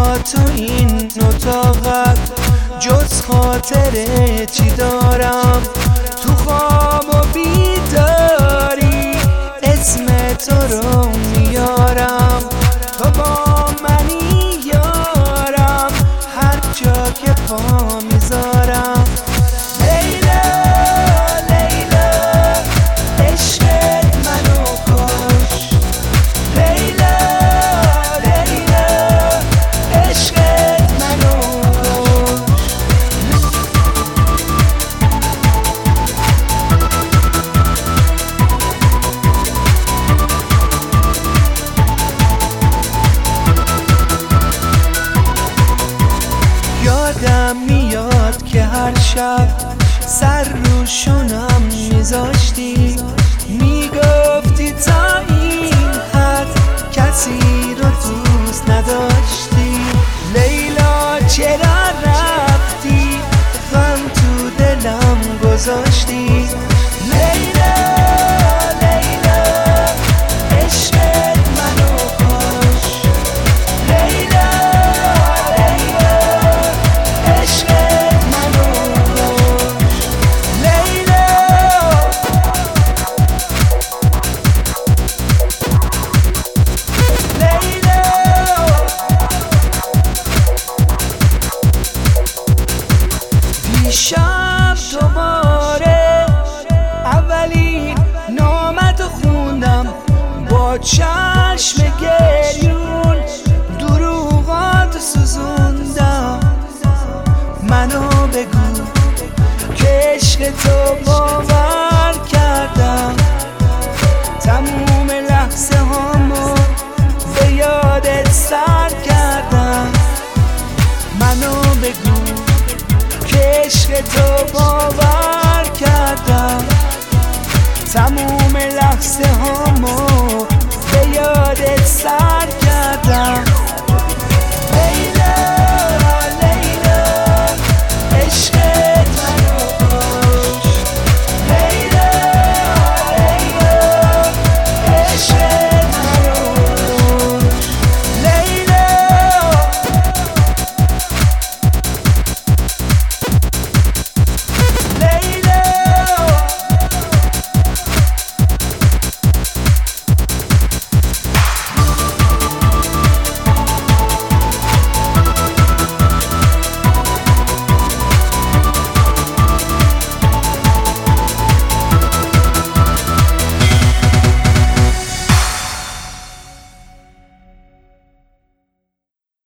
با تو این اتاقت جز خاطره چی دارم؟ تو خواب و بیداری اسم تو رو میارم، تو با منی یارم هر جا که پا میذارم. لیلا لیلا عشقت منو کش، لیلا لیلا عشقت منو کش. یادم میاد که هر شب سر رو شونم میذاشتی، میگفتی تا این حد کسی رو دوست نداشتی. لیلا چرا رفتی غم تو دلم گذاشتی؟ لیلا لیلا عشقت منو کش، لیلا لیلا عشقت منو کش. لیلا لیلا دیشب دوباره اولین نامتو خوندم، با چشم گریون دروغاتو سوزوندم. منو بگو که عشق تو باور کردم، تموم لحظه هامو به یادت سر کردم. منو بگو که عشق تو باور کردم، تموم لحظه هامو به یادت سر